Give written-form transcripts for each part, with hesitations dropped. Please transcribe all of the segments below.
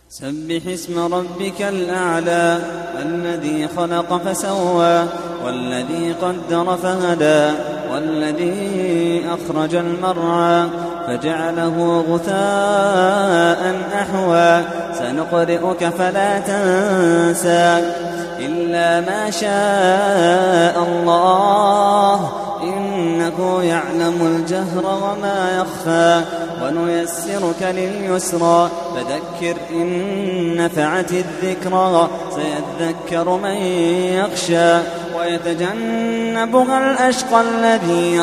سبح اسم ربك الأعلى الذي خلق فسوى والذي قدر فهدى والذي أخرج المرعى فجعله غثاء أحوى سنقرئك فلا تنسى إلا ما شاء الله إنه يعلم الجهر وما يخفى ونيسرك لليسرى فذكر إن نفعت الذكرى سيذكر من يخشى ويتجنبها الأشقى الذي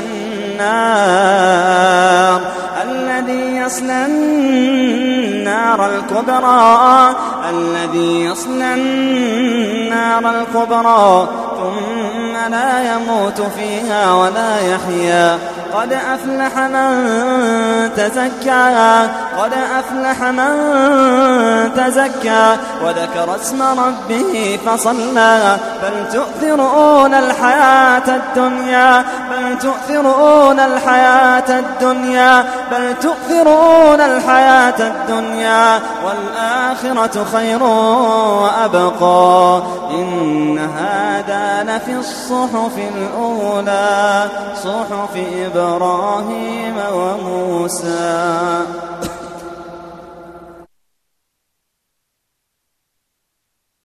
يصلى النار الكبرى ثم لا يموت فيها ولا يحيا قد أفلح من تزكى وذكر اسم ربه فصلى بل تؤثرون الحياة الدنيا والآخرة خير وأبقى إن هذا لفي الصحف الأولى صحف إبراهيم وموسى.